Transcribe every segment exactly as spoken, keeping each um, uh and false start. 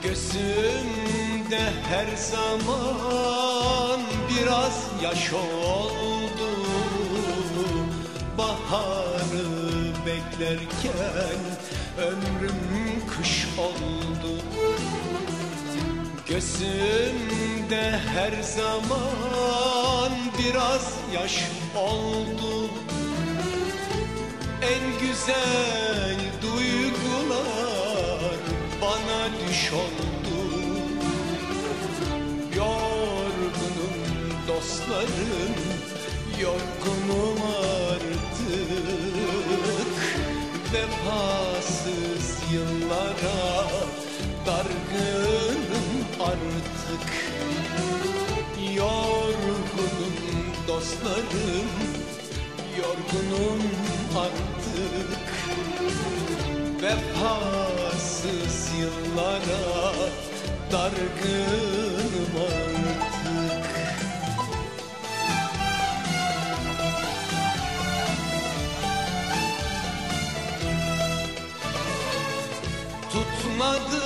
Gözümde her zaman biraz yaş oldu. Baharı beklerken ömrüm kış oldu. Gözümde her zaman biraz yaş oldu. En güzel duygular bana düş oldu. Yorgunum dostlarım, yorgunum artık. Vefasız yıllara dargınım artık. Yorgunum dostlarım, yorgunum artık. Vefasız yıllara dargınım artık. Tutmadı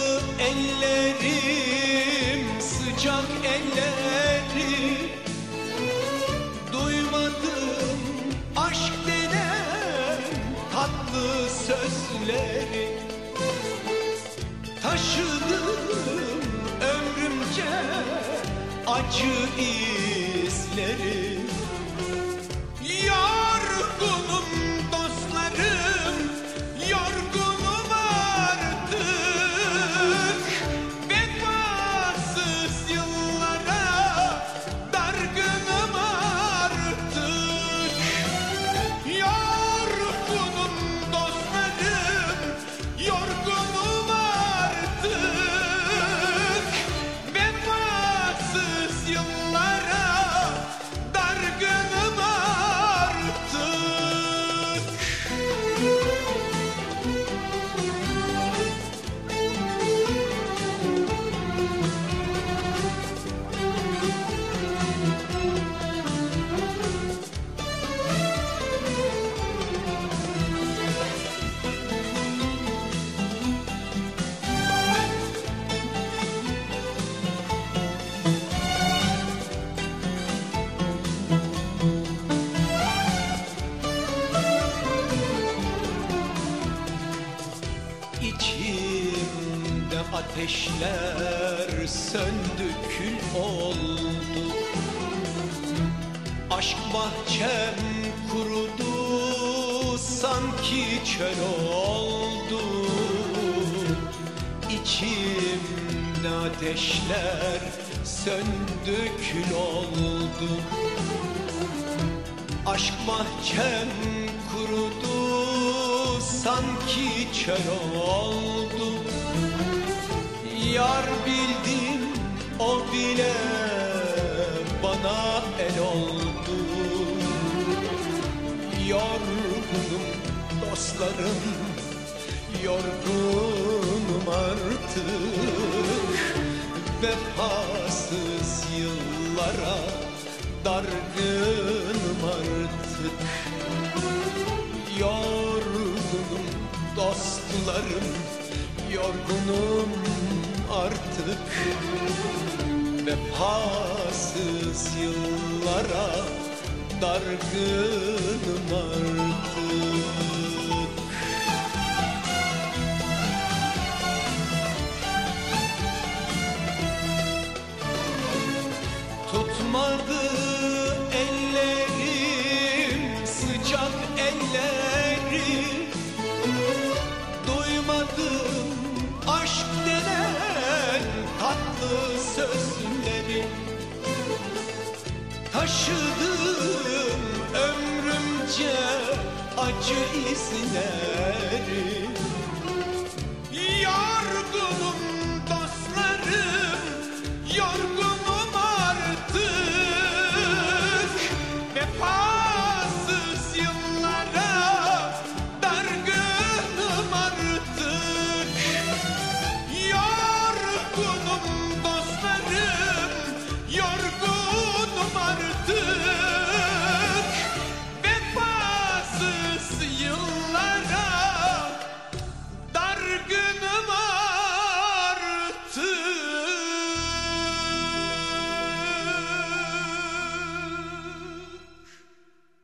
ellerim, sıcak elleri. Duymadım aşk denen tatlı sözleri. Taşıdım ömrümce acı izleri. Yorgunum dostlarım, yorgunum artık. Vefasız yıllara dargınım artık. Yorgunum dostlarım, yorgunum artık. Vefasız yıllara dargınım artık. İçimde ateşler söndü, kül oldu. Aşk bahçem kurudu, sanki çöl oldu. İçimde ateşler söndü, kül oldu. Aşk bahçem kurudu, sanki çöl oldu. Yar bildim, o bile bana el oldu. Yorgunum dostlarım, yorgunum artık. Vefasız yıllara dargınım artık. Yorgunum dostlarım, yorgunum artık. Vefasız yıllara dargınım artık. Tutmadı ellerim, sıcak elleri. Duymadım aşk denen tatlı sözleri. Taşıdım ömrümce acı izleri. Yorgunum dostlarım, yorgunum artık. Vefasız yıllara dargınım artık. Yorgunum dostlarım, yorgunum artık. Vefasız yıllara